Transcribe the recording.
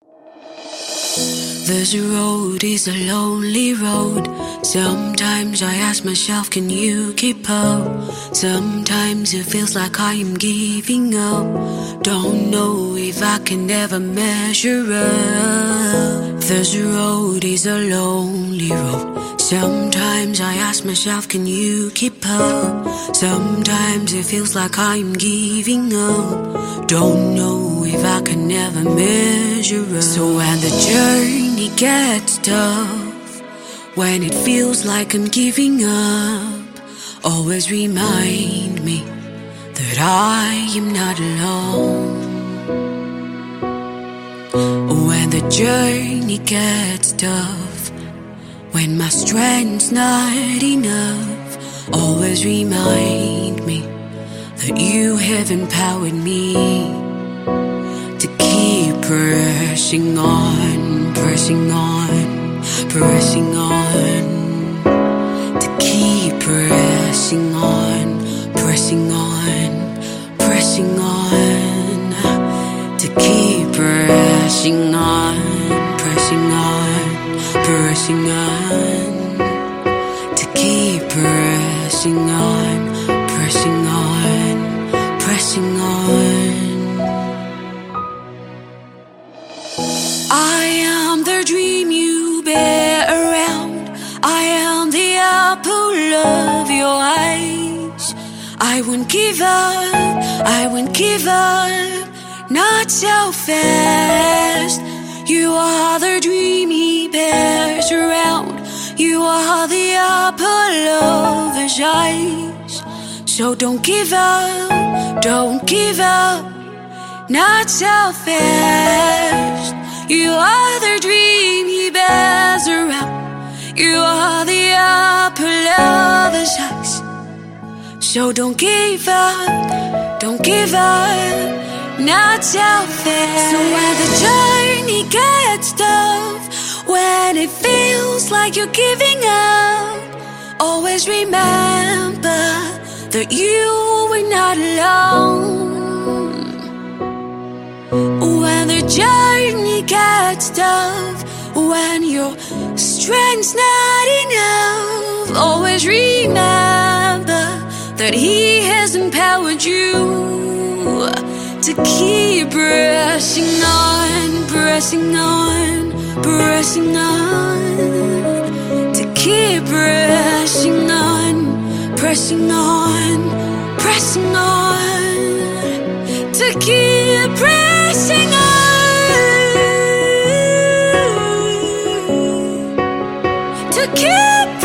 This road is a lonely road. Sometimes I ask myself, can you keep up? Sometimes it feels like I am giving up. Don't know if I can ever measure up. This road is a lonely road. Sometimes I ask myself, can you keep up? Sometimes it feels like I'm giving up. Don't know if I can ever measure up. So when the journey gets tough, when it feels like I'm giving up, always remind me that I am not alone. When the journey gets tough, when my strength's not enough, always remind me that you have empowered me to keep pressing on, pressing on, pressing on, to keep pressing on, pressing on, pressing on, to keep pressing on, pressing on, pressing on, to keep pressing on, pressing on, pressing on. I am the dream you bear around. I am the apple of your eyes. I won't give up, I won't give up, not so fast. You are the dream he bears around. You are the apple of his eyes. So don't give up, don't give up, not so fast. You are the dream he bears around. You are the apple of his eyes. So don't give up, don't give up, not so fast. So when the journey gets tough, when it feels like you're giving up, always remember that you were not alone. When the journey gets tough, when your strength's not enough, always remember that he has empowered you to keep pressing on, pressing on, pressing on, to keep pressing on, pressing on, pressing on, to keep pressing on, to keep